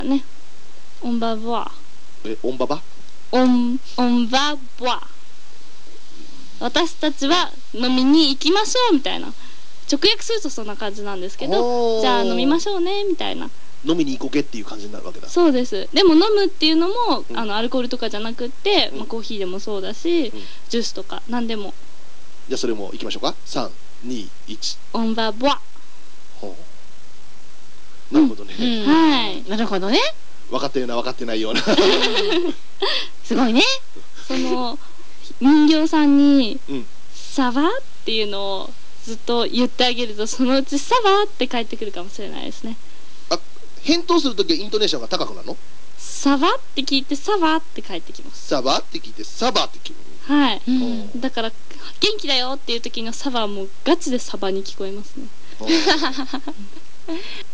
ね。オンバボア。 オンババ？ オンバボア。私たちは飲みに行きましょうみたいな。直訳するとそんな感じなんですけど、じゃあ飲みましょうねみたいな。 飲みに行こけっていう感じになるわけだ。 そうです。でも飲むっていうのも、アルコールとかじゃなくって、コーヒーでもそうだし、ジュースとか何でも。 じゃあそれも行きましょうか。3、2、1。 オンバボア。 なるほどね。 はい。なるほどね。 分かったような分かってないような。 すごいね。 その人形さんに「サバ」っていうのをずっと言ってあげると、そのうち「サバ」って返ってくるかもしれないですね。 あ、返答するときはイントネーションが高くなるの？ サバって聞いて「サバ」って返ってきます。 サバって聞いてサバって聞く。 はい。だから元気だよっていう時のサバはもうガチでサバに聞こえますね。